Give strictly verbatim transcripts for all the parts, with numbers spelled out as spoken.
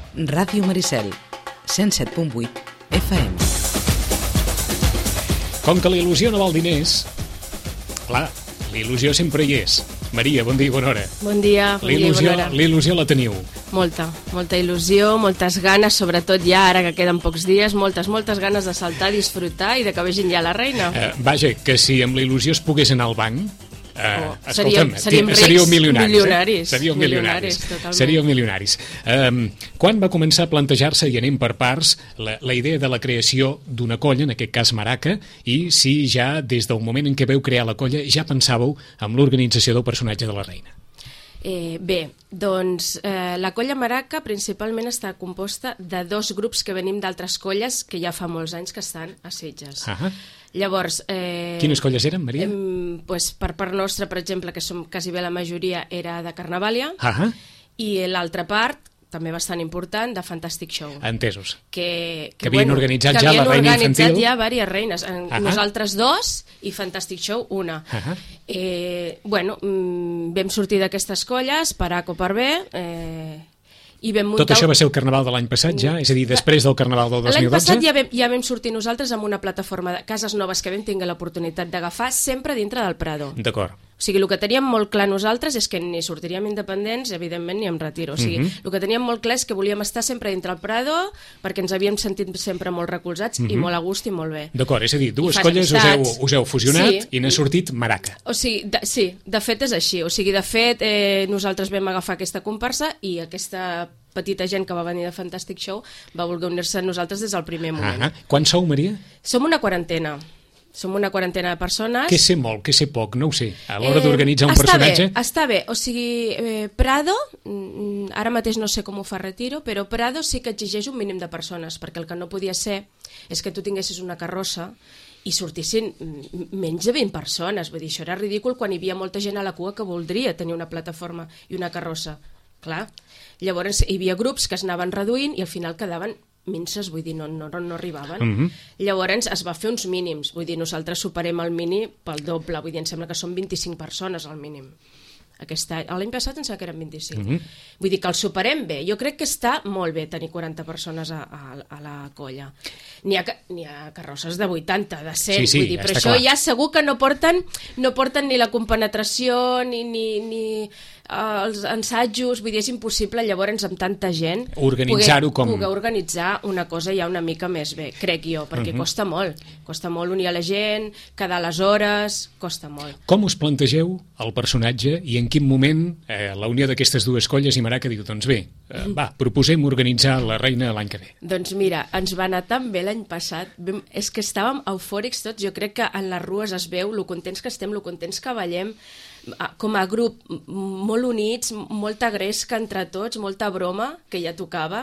Ràdio Maricel, cent set punt vuit F M. Com que la il·lusió no val diners, clar, la il·lusió sempre hi és. Maria, bon dia i bona hora. Bon dia, bon dia i bona hora. La il·lusió la teniu? Molta, molta il·lusió, moltes ganes, sobretot ja ara que queden pocs dies, moltes, moltes ganes de saltar, disfrutar i de que vegin ja la reina. Eh, vaja, que si amb la il·lusió es pogués anar al banc, eh, oh, escolta'm, seríem, seríem seríeu milionaris. milionaris, eh? Seríeu milionaris. milionaris Seríeu milionaris. Eh, quan va començar a plantejar-se, i anem per parts, la, la idea de la creació d'una colla, en aquest cas Maraca, i si ja des del moment en què veu crear la colla ja pensàveu en l'organització del personatge de la reina? Eh, bé, doncs eh, la colla Maraca principalment està composta de dos grups que venim d'altres colles que ja fa molts anys que estan a Sitges. Ah. Llavors... Eh, Quines colles eren, Maria? Eh, pues, per part nostra, per exemple, que som quasi bé la majoria, era de Carnavàlia, ah. i l'altra part, també bastant important, de Fantastic Show. Entesos. Que, que, que havien bueno, organitzat que ja havien la reina organitzat infantil. ja diverses reines. Uh-huh. Nosaltres dos i Fantastic Show una. Uh-huh. eh, bueno, mm, vam sortir d'aquestes colles per A o per B, eh, i vam muntar... Tot això va ser el Carnaval de l'any passat ja? És a dir, després del Carnaval del dos mil dotze? L'any passat ja vam, ja vam sortir nosaltres amb una plataforma de cases noves que vam tinguer l'oportunitat d'agafar sempre dintre del Prado. D'acord. O sigui, el que teníem molt clar nosaltres és que ni sortiríem independents, evidentment, ni em retiro. O sigui, uh-huh. el que teníem molt clar és que volíem estar sempre dintre el Prado perquè ens havíem sentit sempre molt recolzats uh-huh. i molt a gust i molt bé. D'acord, és a dir, dues colles us heu, us heu fusionat sí. i n'ha sortit Maraca. O sigui, de, sí, de fet és així. O sigui, de fet, eh, nosaltres vam agafar aquesta comparsa i aquesta petita gent que va venir de Fantastic Show va voler unir-se a nosaltres des del primer moment. Ah, quants sou, Maria? Som una quarantena. Som una quarantena de persones. Què sé molt, què sé poc, no ho sé. A l'hora eh, d'organitzar un està personatge... Bé, està bé, o sigui, eh, Prado, ara mateix no sé com ho fa Retiro, però Prado sí que exigeix un mínim de persones, perquè el que no podia ser és que tu tinguessis una carrossa i sortissin menys de vint persones. Vull dir, això era ridícul quan hi havia molta gent a la cua que voldria tenir una plataforma i una carrossa. Clar. Llavors hi havia grups que es anaven reduint i al final quedaven minces, vull dir, no, no, no arribaven. Uh-huh. Llavors es va fer uns mínims, vull dir, nosaltres superem el mínim pel doble, vull dir, em sembla que són vint-i-cinc persones al mínim. Aquest any, l'any passat em sembla que eren vint-i-cinc. Uh-huh. Vull dir que el superem bé. Jo crec que està molt bé tenir quaranta persones a, a, a la colla. N'hi ha, n'hi ha carrosses de vuitanta, de cent, sí, sí, vull dir, però això clar. Ja segur que no porten, no porten ni la compenetració ni... ni, ni uh, els ensajos, vull dir, és impossible llavors amb tanta gent organitzar-ho poder, com... poder organitzar una cosa ja una mica més bé, crec jo, perquè uh-huh. costa molt, costa molt unir a la gent, quedar les hores, costa molt. Com us plantegeu el personatge i en quin moment eh, la unió d'aquestes dues colles i Maraca diu, doncs bé, eh, va, proposem organitzar la reina l'any que ve? Doncs mira, ens va anar tan bé l'any passat, és que estàvem eufòrics tots, jo crec que en les rues es veu lo contents que estem, lo contents que ballem, com a grup molt units, molta gresca entre tots, molta broma, que ja tocava,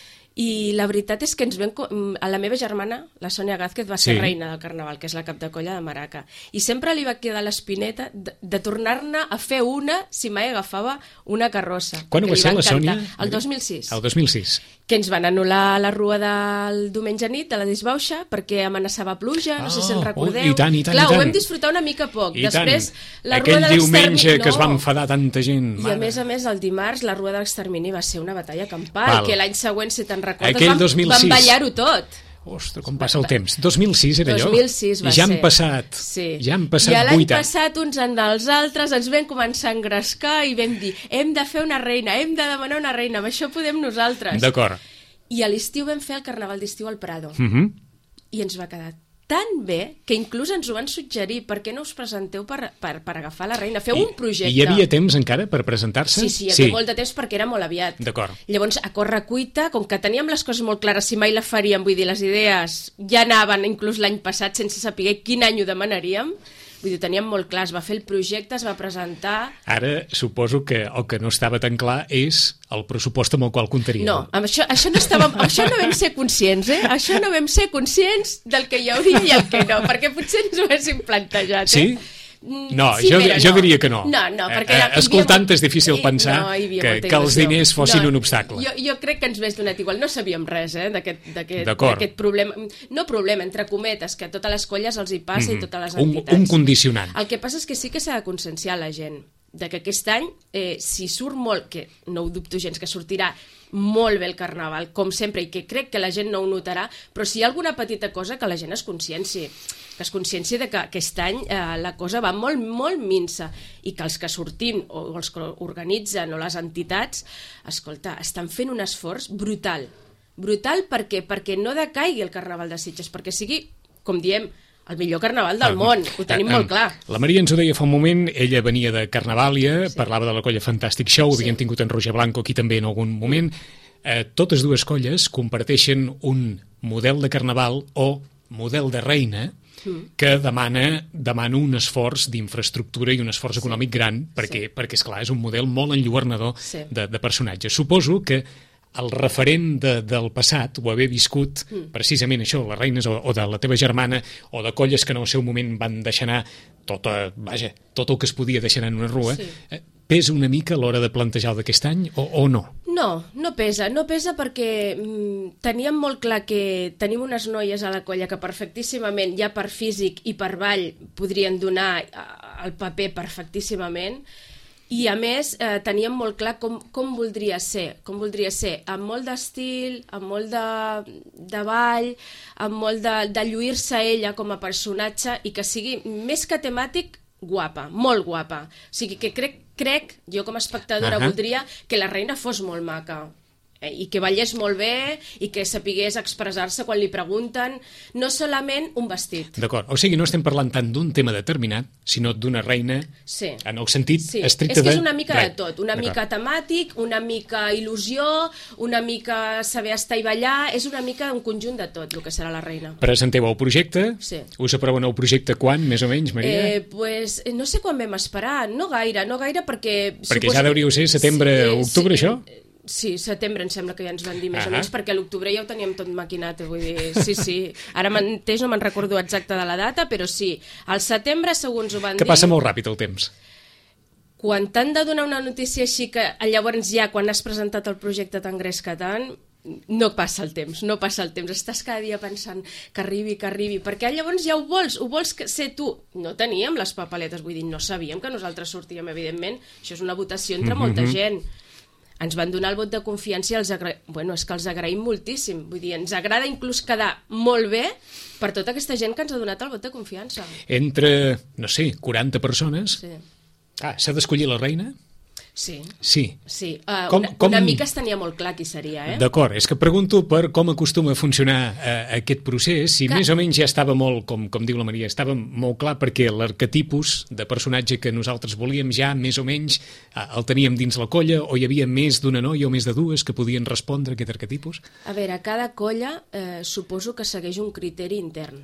i la veritat és que ens vam... A la meva germana, la Sònia Gázquez, va ser sí. reina del Carnaval, que és la cap de colla de Maraca, i sempre li va quedar l'espineta de, de tornar-ne a fer una si mai agafava una carrossa. Quan ho va ser, la Sònia? El dos mil sis. El dos mil sis. Que ens van anul·lar la rua del diumenge nit, de la disbauxa, perquè amenaçava pluja, no oh, sé si en recordeu. Oh, i tant, i tant, Clar, i tant. ho vam disfrutar una mica poc. I Després, tant. la Aquell rua de diumenge no. que es va enfadar tanta gent. I a més a més, el dimarts, la rua de l'extermini va ser una batalla campal, Val. Que l'any següent, si te'n recordes, Aquell vam, dos mil sis. vam ballar-ho tot. Ostres, com passa el temps. dos mil sis era allò? dos mil sis va I ja han ser. passat, sí. ja han passat vuit anys. I l'any passat, uns en els altres, ens vam començar a engrescar i vam dir, hem de fer una reina, hem de demanar una reina, amb això podem nosaltres. D'acord. I a l'estiu vam fer el Carnaval d'estiu al Prado. Uh-huh. I ens va quedar tan bé que inclús ens ho van suggerir, per què no us presenteu per, per, per agafar la reina? Feu I, un projecte. I hi havia temps encara per presentar-se? Sí, sí, hi havia sí. molt de temps perquè era molt aviat. D'acord. Llavors, a corre cuita, com que teníem les coses molt clares, si mai la faríem, vull dir, les idees ja anaven inclús l'any passat sense saber quin any ho demanaríem, vull dir, ho teníem molt clar, es va fer el projecte, es va presentar... Ara suposo que el que no estava tan clar és el pressupost amb el qual comptaríem. No, amb això, això, no estàvem, amb això no vam ser conscients, eh? Això no vam ser conscients del que hi hauria i el que no, perquè potser ens ho haguéssim plantejat, eh? Sí? No, sí, jo, però jo no. diria que no. No, no, perquè... Eh, escoltant és difícil pensar no, que, que els diners fossin no, un obstacle. Jo, jo crec que ens hagués donat igual. No sabíem res eh, d'aquest problema. No problema, entre cometes, que a totes les colles els hi passa mm-hmm. i totes les entitats. Un, un condicionant. El que passa és que sí que s'ha de conscienciar la gent. de que aquest any, eh, si surt molt, que no ho dubto gens, que sortirà molt bé el Carnaval, com sempre, i que crec que la gent no ho notarà, però si hi ha alguna petita cosa que la gent es conscienci, que es conscienci de que aquest any eh, la cosa va molt, molt minsa, i que els que sortim, o els que organitzen, o les entitats, escolta, estan fent un esforç brutal. Brutal perquè, perquè no decaigui el Carnaval de Sitges, perquè sigui, com diem, el millor carnaval del món, ho tenim molt clar. La Maria ens ho deia fa un moment, ella venia de Carnavàlia, sí. Parlava de la colla Fantastic Show, sí. Havíem tingut en Roger Blanco aquí també en algun moment. Eh, totes dues colles comparteixen un model de carnaval o model de reina que demana, demana un esforç d'infraestructura i un esforç sí. econòmic gran, perquè, sí. perquè esclar, és un model molt enlluernador sí. de, de personatges. Suposo que el referent de, del passat, o haver viscut mm. precisament això, les reines o, o de la teva germana, o de colles que en el seu moment van deixar anar tota, vaja, tot el que es podia deixar anar en una rua, sí. eh, pesa una mica a l'hora de plantejar el d'aquest any o, o no? No, no pesa, no pesa perquè mm, teníem molt clar que tenim unes noies a la colla que perfectíssimament, ja per físic i per ball, podrien donar el paper perfectíssimament. I, a més, eh, teníem molt clar com, com voldria ser, com voldria ser, amb molt d'estil, amb molt de, de ball, amb molt de, de lluir-se ella com a personatge i que sigui més que temàtic, guapa, molt guapa. O sigui que crec, crec jo com a espectadora uh-huh. voldria que la reina fos molt maca. I que ballés molt bé i que sapigués expressar-se quan li pregunten, no solament un vestit. D'acord, o sigui, no estem parlant tant d'un tema determinat, sinó d'una reina sí. en el sentit sí. estricte de... És que és una mica de tot, una mica temàtic, una mica il·lusió, una mica saber estar i ballar, és una mica un conjunt de tot el que serà la reina. Presenteu el projecte, sí. us aproven el projecte quan, més o menys, Maria? Eh, pues, no sé quan vam esperar, no gaire, no gaire perquè... Perquè ja deuríeu ser setembre, sí, octubre, sí, això? Sí, setembre em sembla que ja ens van dir més uh-huh. o menys, perquè a l'octubre ja ho teníem tot maquinat, vull dir, sí, sí. Ara mateix no me'n recordo exacte de la data, però sí, al setembre, segons ho van que dir... Que passa molt ràpid el temps. Quan t'han de donar una notícia així que llavors ja, quan has presentat el projecte t'engresca tant, no passa el temps, no passa el temps. Estàs cada dia pensant que arribi, que arribi, perquè llavors ja ho vols, ho vols ser tu. No teníem les papeletes, vull dir, no sabíem que nosaltres sortíem, evidentment. Això és una votació entre mm-hmm. molta gent. Ens van donar el vot de confiança i els agra... bueno, és que els agraïm moltíssim. Vull dir, ens agrada inclús quedar molt bé per tota aquesta gent que ens ha donat el vot de confiança. Entre, no sé, quaranta persones... Sí. Ah, s'ha d'escollir la reina? Sí. Sí. sí. Uh, com, una, com... una mica es tenia molt clar qui seria, eh? D'acord, és que pregunto per com acostuma a funcionar eh, aquest procés, si que... més o menys ja estava molt, com, com diu la Maria, estava molt clar perquè l'arquetipus de personatge que nosaltres volíem ja més o menys eh, el teníem dins la colla, o hi havia més d'una noia o més de dues que podien respondre a aquest arquetipus? A veure, cada colla eh, suposo que segueix un criteri intern.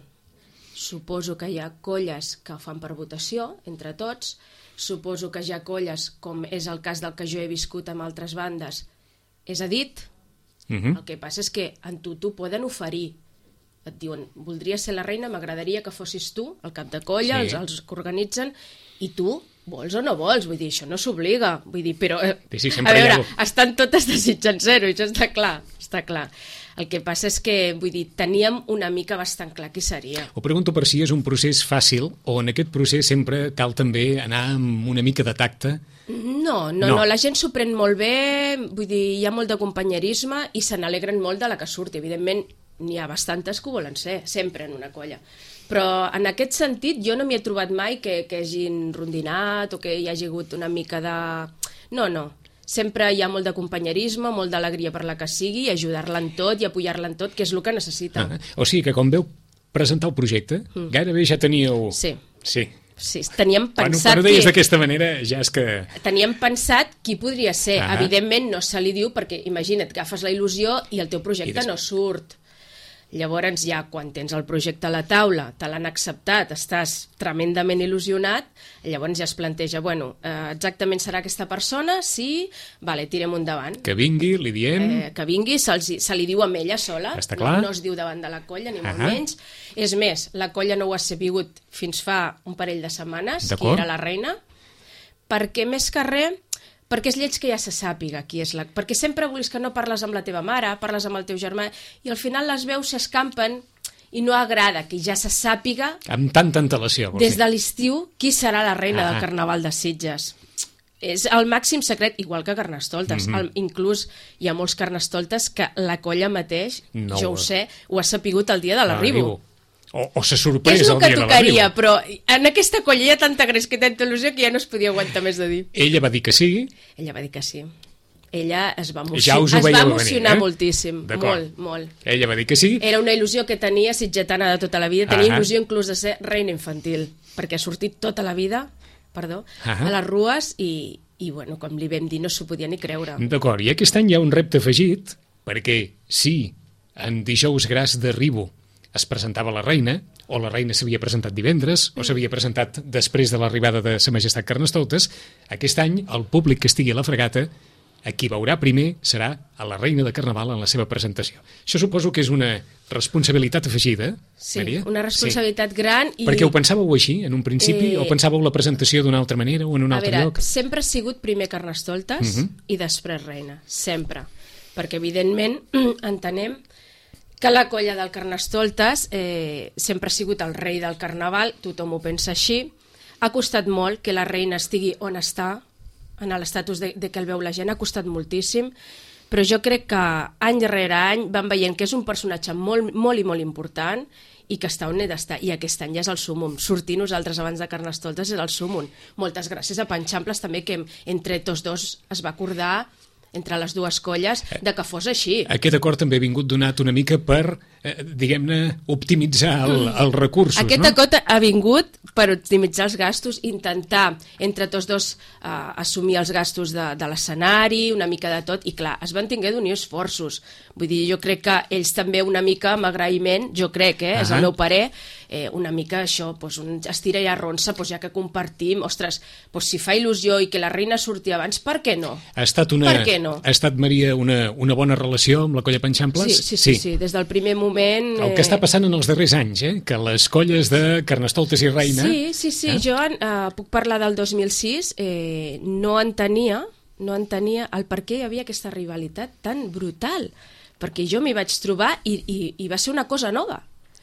Suposo que hi ha colles que fan per votació, entre tots. Suposo que hi ha colles, com és el cas del que jo he viscut amb altres bandes, és a dit. Uh-huh. El que passa és que en tu t'ho poden oferir. Et diuen, voldria ser la reina, m'agradaria que fossis tu, el cap de colla, sí. els, els que organitzen, i tu vols o no vols, vull dir, això no s'obliga, vull dir, però eh, sí, sí, a veure, ha... estan totes desitjant zero, això està clar, està clar. El que passa és que, vull dir, teníem una mica bastant clar qui seria. Ho pregunto per si és un procés fàcil o en aquest procés sempre cal també anar amb una mica de tacte. No, no, no, no la gent s'ho pren molt bé, vull dir, hi ha molt de companyerisme i se n'alegren molt de la que surti. Evidentment, n'hi ha bastantes que ho volen ser, sempre en una colla. Però en aquest sentit jo no m'hi he trobat mai que, que hagin rondinat o que hi hagi hagut una mica de... No, no. Sempre hi ha molt de companyerisme, molt d'alegria per la que sigui, i ajudar-la en tot i apoyar-la en tot, que és el que necessita. Ah, o sigui que quan veu presentar el projecte, mm. gairebé ja teníeu... Sí. Sí. Sí, teníem pensat... Quan, quan ho deies d'aquesta manera, ja és que... Teníem pensat qui podria ser. Ah. Evidentment no se li diu, perquè imagina't, agafes la il·lusió i el teu projecte des... no surt. Llavors ja quan tens el projecte a la taula, te l'han acceptat, estàs tremendament il·lusionat, llavors ja es planteja, bueno, eh, exactament serà aquesta persona? Sí? Vale, tirem endavant. Que vingui, li diem... Eh, que vingui, se, se li diu amb ella sola, està clar. No, no es diu davant de la colla, ni molt uh-huh. menys. És més, la colla no ho ha sabut fins fa un parell de setmanes, qui era la reina, perquè més que res... perquè és lleig que ja se sàpiga qui és la... Perquè sempre vols que no parles amb la teva mare, parles amb el teu germà, i al final les veus s'escampen i no agrada que ja se sàpiga... Amb tanta antelació, vols des dir. de l'estiu, qui serà la reina ah. del Carnaval de Sitges. és el màxim secret, igual que Carnestoltes. Mm-hmm. el, inclús hi ha molts Carnestoltes que la colla mateix, no, jo ho sé, ho ha sapigut el dia de l'arribo. O, o s'ha sorprès és el, el que dia tocaria, de l'arribo. Però en aquesta colla hi ha tanta gresca i tanta il·lusió que ja no es podia aguantar més de dir. Ella va dir que sí. Ella va dir que sí. Ella es va, emocionar, ja us ho es va emocionar venir, eh? moltíssim, molt, molt. Ella va dir que sí. Era una il·lusió que tenia sitgetana de tota la vida, tenia uh-huh. il·lusió inclús de ser reina infantil, perquè ha sortit tota la vida, perdó, uh-huh. a les rues i, i bueno, com li vam dir, no s'ho podia ni creure. D'acord, i aquest any hi ha un repte afegit, perquè sí, en dijous gras d'arribo es presentava la reina, o la reina s'havia presentat divendres, o s'havia presentat després de l'arribada de Sa Majestat Carnestoltes, aquest any el públic que estigui a la fregata, a qui veurà primer serà a la reina de Carnaval en la seva presentació. Això suposo que és una responsabilitat afegida, sí, Maria? Sí, una responsabilitat sí. gran. I... Perquè ho pensàveu així, en un principi, eh... o pensàveu la presentació d'una altra manera o en un a altre veure, lloc? Sempre ha sigut primer Carnestoltes uh-huh. i després reina, sempre. Perquè, evidentment, entenem que la colla del Carnestoltes eh, sempre ha sigut el rei del Carnaval, tothom ho pensa així. Ha costat molt que la reina estigui on està, en l'estatus de, de que el veu la gent, ha costat moltíssim, però jo crec que any rere any van veient que és un personatge molt, molt i molt important i que està on he d'estar, i aquest any ja és el súmum. Sortir nosaltres abans de Carnestoltes és el súmum. Moltes gràcies a Panxamples també, que entre tots dos es va acordar entre les dues colles, de que fos així. Aquest acord també ha vingut donat una mica per, eh, diguem-ne, optimitzar el, els recursos, Aquest no? acord ha vingut per optimitzar els gastos, intentar entre tots dos eh, assumir els gastos de, de l'escenari, una mica de tot, i clar, es van tinguer d'unir esforços. Vull dir, jo crec que ells també una mica amb agraïment, jo crec, eh, és el meu parer, eh, una mica això, doncs, un estira i arronsa, doncs, ja que compartim, ostres, doncs, si fa il·lusió i que la reina surti abans, per què no? Ha estat una... Per què no? Ha estat, Maria, una, una bona relació amb la colla Panxamples? Sí, sí, sí, sí, sí. Des del primer moment... El que està passant en els darrers anys, eh? Que les colles de Carnestoltes i Reina... Sí, sí, sí, eh? jo eh, puc parlar del dos mil sis, eh, no entenia, no entenia el per què hi havia aquesta rivalitat tan brutal, perquè jo m'hi vaig trobar i, i, i va ser una cosa nova.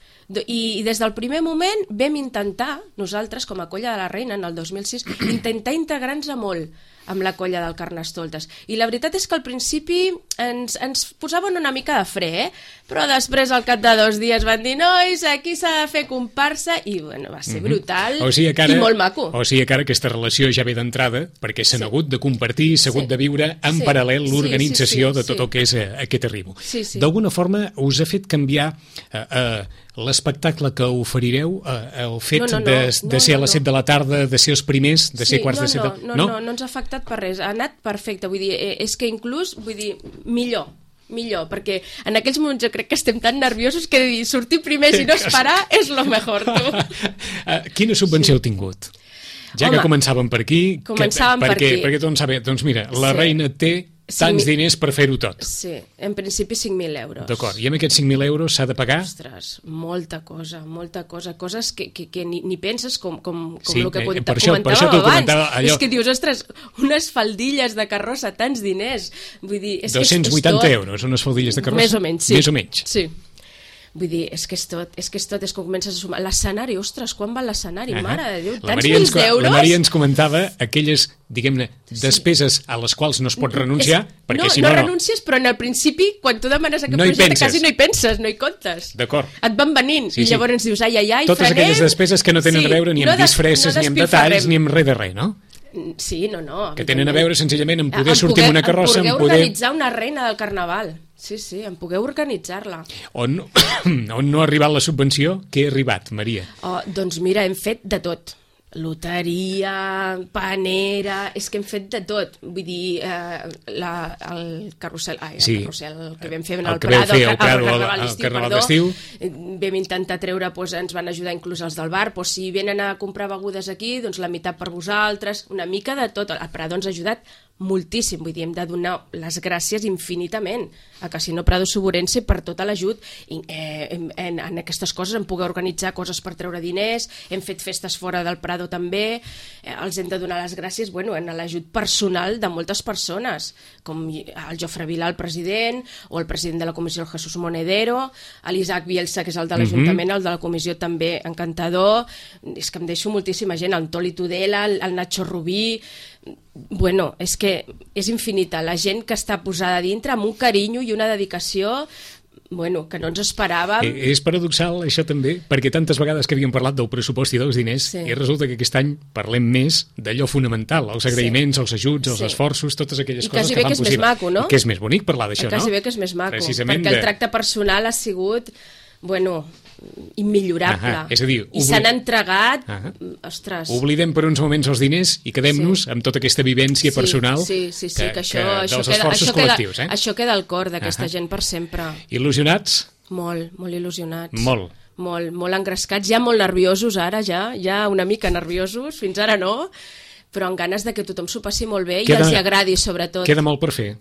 I, i des del primer moment vam intentar, nosaltres com a colla de la Reina en el dos mil sis, intentar integrar-nos a molt amb la colla del Carnestoltes. I la veritat és que al principi ens, ens posaven una mica de fre, eh? Però després al cap de dos dies van dir nois, aquí s'ha de fer comparsa, i bueno, va ser brutal o sigui ara, i molt maco. O sigui que ara aquesta relació ja ve d'entrada, perquè s'han sí. hagut de compartir, s'ha hagut sí. de viure en sí. paral·lel l'organització sí, sí, sí, de tot sí. el que és eh, aquest arribo. Sí, sí. D'alguna forma us ha fet canviar eh, eh, l'espectacle que oferireu, eh, el fet no, no, no. de, de no, ser no, a les set de la tarda, de ser els primers, de sí, ser quarts no, de set... No, de... no, no, no, no ens ha afectat per res, ha anat perfecte, vull dir, és que inclús, vull dir, millor, millor, perquè en aquells moments jo crec que estem tan nerviosos que dir, sortir primers i no esperar és lo mejor, tu. Quina subvenció sí. heu tingut? Ja Home, que començàvem per aquí... Començàvem que, per perquè, aquí. Perquè doncs, saber, doncs mira, la sí. reina té tants cinc mil... diners per fer-ho tot. Sí, en principi cinc mil euros. D'acord, i amb aquests cinc mil euros s'ha de pagar? Ostres, molta cosa, molta cosa, coses que, que, que ni, ni penses com, com, com sí, el que eh, conta, per això, comentàvem per això abans. Comentava allò... És que dius, ostres, unes faldilles de carrossa, tants diners. Vull dir, és dos-cents vuitanta que és, és tot... euros, unes faldilles de carrossa? Més o menys, sí. Més o menys. Sí. Vull dir, és que és tot, és que és tot, és que comences a sumar. L'escenari, ostres, quan va l'escenari? Uh -huh. Mare de Déu, tants mils d'euros? La Maria ens comentava aquelles, diguem-ne, despeses sí. a les quals no es pot renunciar, és, perquè no, si no... no... No renuncies, però en el principi, quan tu demanes aquest no projecte, quasi no hi penses, no hi comptes. D'acord. Et van venint, sí, i llavors sí. ens dius, ai, ai, ai, Totes frenem... aquelles despeses que no tenen sí, a veure ni amb no disfresses, no ni amb detalls, ni amb res de res, no? Sí, no, no. Que tenen a veure senzillament en poder en sortir poder, amb una carrossa, en en poder... poder... organitzar una reina del Carnaval. Sí, sí, en poder organitzar-la. On, on no ha arribat la subvenció, què ha arribat, Maria? Oh, doncs mira, hem fet de tot. Loteria, panera... És que hem fet de tot. Vull dir, eh, la, el carrusel... Ai, el sí. carrusel el que vam fer en el, el Prado, fer, el, el, Prado, el, el, el Carnaval d'estiu. Vam intentar treure, doncs, ens van ajudar inclús els del bar, doncs, si venen a comprar begudes aquí, doncs la meitat per vosaltres, una mica de tot. El Prado ens ha ajudat moltíssim, vull dir, hem de donar les gràcies infinitament a Casino Prado Suburense per tot l'ajut eh, en, en, en aquestes coses, en poder organitzar coses per treure diners, hem fet festes fora del Prado també, eh, els hem de donar les gràcies, bueno, en l'ajut personal de moltes persones, com el Jofre Vilà, el president, o el president de la comissió, el Jesús Monedero, l'Isaac Bielsa, que és el de l'Ajuntament, el de la comissió també encantador, és que em deixo moltíssima gent, el Toli Tudela, el, el Nacho Rubí, bueno, és que és infinita. La gent que està posada dintre amb un carinyo i una dedicació, bueno, que no ens esperàvem. Eh, és paradoxal, això també, perquè tantes vegades que havíem parlat del pressupost i dels diners, Sí. i resulta que aquest any parlem més d'allò fonamental, els agraïments, els ajuts, els Sí. esforços, totes aquelles I coses quasi que bé fan que és més possible. maco, no? I que és més bonic parlar d'això, no? Quasi bé que és més maco, Precisament perquè el de- tracte personal ha sigut, bueno, immillorable. Ahà, és a dir, I obli- s'han entregat, Ahà. ostres... Oblidem per uns moments els diners i quedem-nos Sí. amb tota aquesta vivència Sí, personal sí, sí, sí, que, que això, això, dels queda, esforços això, queda, col·lectius. Eh? això queda al cor d'aquesta Ahà. gent per sempre. Il·lusionats? Molt, molt il·lusionats. Molt. Molt, molt engrescats, ja molt nerviosos ara, ja, ja una mica nerviosos, fins ara no, però amb ganes de que tothom s'ho passi molt bé Queda- i els hi agradi, sobretot. Queda molt per fer.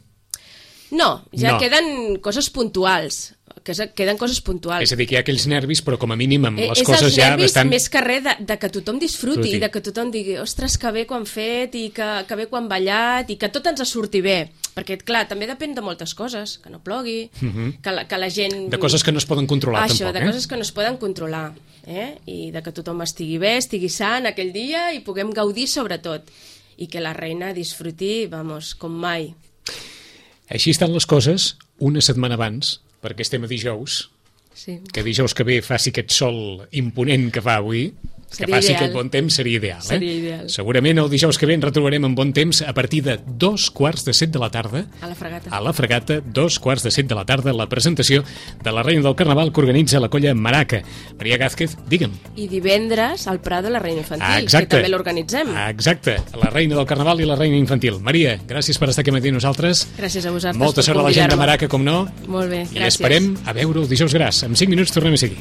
No, ja No. queden coses puntuals, que és- queden coses puntuals. És a dir, que hi ha aquells nervis, però com a mínim amb Eh, les és coses els ja nervis bastant... més que res de, de que tothom disfruti, Disfruti. de que tothom digui, ostres, que bé que ho han fet, i que, que bé que ho han ballat, i que tot ens surti bé. Perquè, clar, també depèn de moltes coses, que no plogui, que, la, que la gent... De coses que no es poden controlar, Això, tampoc, de eh? coses que no es poden controlar, eh? I de que tothom estigui bé, estigui sant aquell dia, i puguem gaudir sobretot. I que la reina disfruti, vamos, com mai. Així estan les coses una setmana abans, perquè estem a dijous, Sí. que dijous que ve faci aquest sol imponent que fa avui, que Seria faci ideal. aquest bon temps seria ideal. Eh? Seria ideal. Segurament el dijous que ve ens retrobarem en bon temps a partir de dos quarts de set de la tarda, A la fregata. a la fregata, dos quarts de set de la tarda, la presentació de la Reina del Carnaval que organitza la colla Maraca. Maria Gázquez, digue'm. I divendres al Prado la Reina Infantil, Ah, exacte. que també l'organitzem. Ah, exacte, la Reina del Carnaval i la Reina Infantil. Maria, gràcies per estar aquí amb nosaltres. Gràcies a vosaltres Molta per sort a la gent de convidar-me. Maraca, com no. Molt bé, I gràcies. esperem a veure el dijous gras. En cinc minuts tornem a seguir.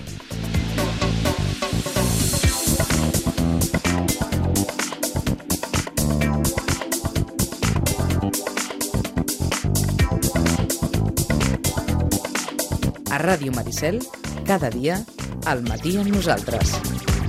A Ràdio Maricel, cada dia, al matí amb nosaltres.